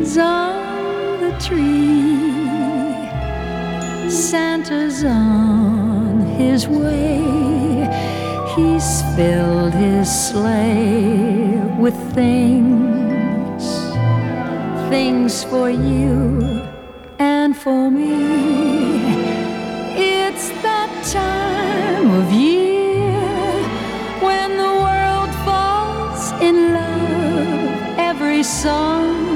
presents on the tree. Santa's on his way. He's filled his sleigh with things, things for you and for me. It's that time of year when the world falls in love. Every song